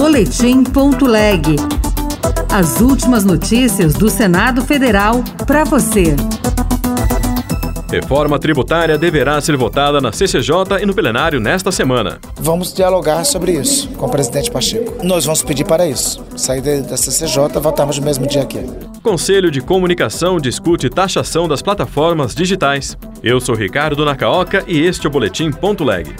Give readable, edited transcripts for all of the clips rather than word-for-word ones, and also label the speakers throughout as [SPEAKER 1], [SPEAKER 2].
[SPEAKER 1] Boletim.leg. As últimas notícias do Senado Federal para você.
[SPEAKER 2] Reforma tributária deverá ser votada na CCJ e no plenário nesta semana.
[SPEAKER 3] Vamos dialogar sobre isso com o presidente Pacheco. Nós vamos pedir para isso. Sair da CCJ, votamos no mesmo dia aqui.
[SPEAKER 2] Conselho de Comunicação discute taxação das plataformas digitais. Eu sou Ricardo Nakaoka e este é o Boletim.leg.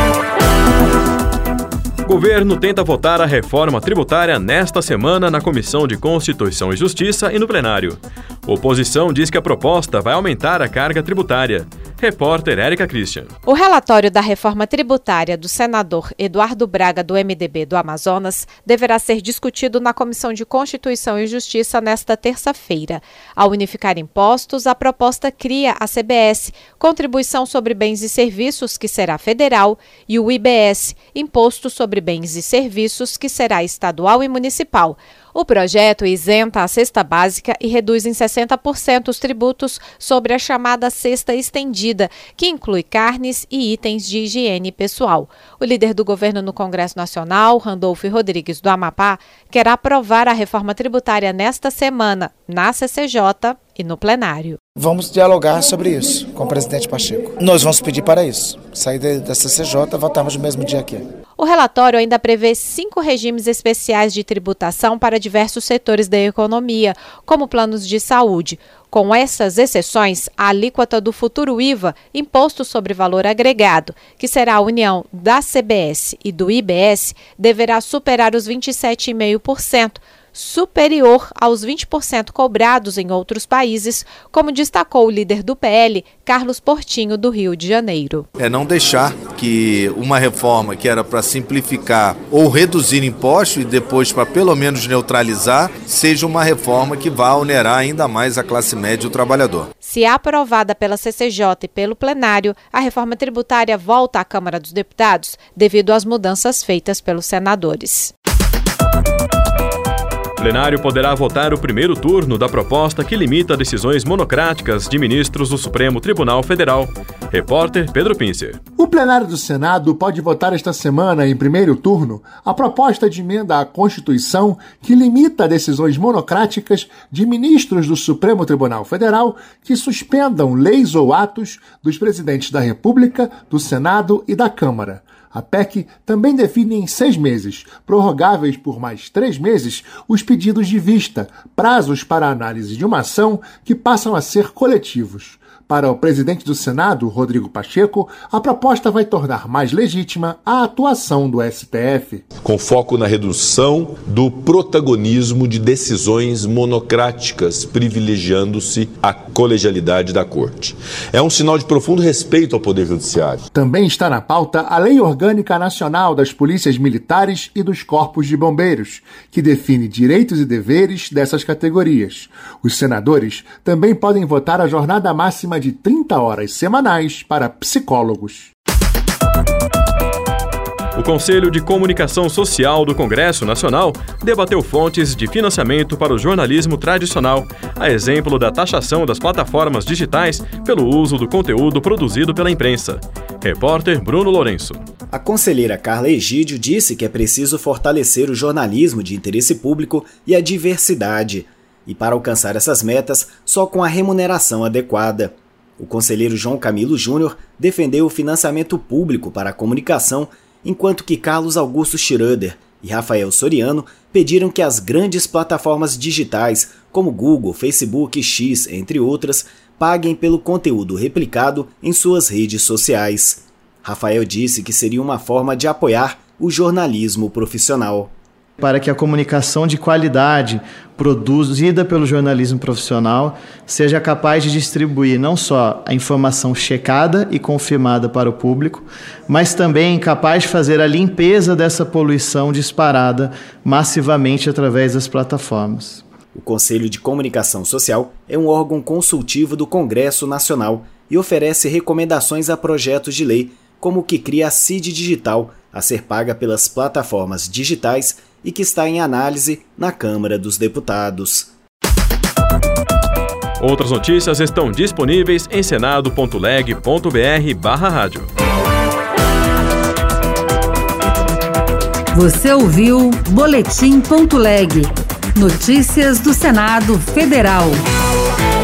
[SPEAKER 2] O governo tenta votar a reforma tributária nesta semana na Comissão de Constituição e Justiça e no plenário. A oposição diz que a proposta vai aumentar a carga tributária. Repórter Érica Christian.
[SPEAKER 4] O relatório da reforma tributária do senador Eduardo Braga, do MDB do Amazonas, deverá ser discutido na Comissão de Constituição e Justiça nesta terça-feira. Ao unificar impostos, a proposta cria a CBS, Contribuição sobre Bens e Serviços, que será federal, e o IBS, Imposto sobre Bens e Serviços, que será estadual e municipal. O projeto isenta a cesta básica e reduz em 60% os tributos sobre a chamada cesta estendida, que inclui carnes e itens de higiene pessoal. O líder do governo no Congresso Nacional, Randolfo Rodrigues do Amapá, quer aprovar a reforma tributária nesta semana, na CCJ e no plenário.
[SPEAKER 3] Vamos dialogar sobre isso com o presidente Pacheco. Nós vamos pedir para isso. Sair da CCJ, votamos no mesmo dia aqui.
[SPEAKER 4] O relatório ainda prevê 5 regimes especiais de tributação para diversos setores da economia, como planos de saúde. Com essas exceções, a alíquota do futuro IVA, Imposto sobre Valor Agregado, que será a união da CBS e do IBS, deverá superar os 27,5%, superior aos 20% cobrados em outros países, como destacou o líder do PL, Carlos Portinho, do Rio de Janeiro.
[SPEAKER 5] É não deixar que uma reforma que era para simplificar ou reduzir impostos e depois para pelo menos neutralizar, seja uma reforma que vá onerar ainda mais a classe média e o trabalhador.
[SPEAKER 4] Se aprovada pela CCJ e pelo plenário, a reforma tributária volta à Câmara dos Deputados devido às mudanças feitas pelos senadores.
[SPEAKER 2] O plenário poderá votar o primeiro turno da proposta que limita decisões monocráticas de ministros do Supremo Tribunal Federal. Repórter Pedro Pincer.
[SPEAKER 6] O plenário do Senado pode votar esta semana, em primeiro turno, a proposta de emenda à Constituição que limita decisões monocráticas de ministros do Supremo Tribunal Federal que suspendam leis ou atos dos presidentes da República, do Senado e da Câmara. A PEC também define em 6 meses, prorrogáveis por mais 3 meses, os pedidos de vista, prazos para análise de uma ação que passam a ser coletivos. Para o presidente do Senado, Rodrigo Pacheco, a proposta vai tornar mais legítima a atuação do STF.
[SPEAKER 7] Com foco na redução do protagonismo de decisões monocráticas, privilegiando-se a colegialidade da Corte. É um sinal de profundo respeito ao Poder Judiciário.
[SPEAKER 6] Também está na pauta a Lei Orgânica Nacional das Polícias Militares e dos Corpos de Bombeiros, que define direitos e deveres dessas categorias. Os senadores também podem votar a jornada máxima de 30 horas semanais para psicólogos.
[SPEAKER 2] O Conselho de Comunicação Social do Congresso Nacional debateu fontes de financiamento para o jornalismo tradicional, a exemplo da taxação das plataformas digitais pelo uso do conteúdo produzido pela imprensa. Repórter Bruno Lourenço.
[SPEAKER 8] A conselheira Carla Egídio disse que é preciso fortalecer o jornalismo de interesse público e a diversidade, e para alcançar essas metas, só com a remuneração adequada. O conselheiro João Camilo Júnior defendeu o financiamento público para a comunicação, enquanto que Carlos Augusto Schroeder e Rafael Soriano pediram que as grandes plataformas digitais, como Google, Facebook e X, entre outras, paguem pelo conteúdo replicado em suas redes sociais. Rafael disse que seria uma forma de apoiar o jornalismo profissional.
[SPEAKER 9] Para que a comunicação de qualidade produzida pelo jornalismo profissional seja capaz de distribuir não só a informação checada e confirmada para o público, mas também capaz de fazer a limpeza dessa poluição disparada massivamente através das plataformas.
[SPEAKER 8] O Conselho de Comunicação Social é um órgão consultivo do Congresso Nacional e oferece recomendações a projetos de lei, como o que cria a CID Digital, a ser paga pelas plataformas digitais e que está em análise na Câmara dos Deputados.
[SPEAKER 2] Outras notícias estão disponíveis em senado.leg.br/rádio.
[SPEAKER 1] Você ouviu Boletim.leg. Notícias do Senado Federal.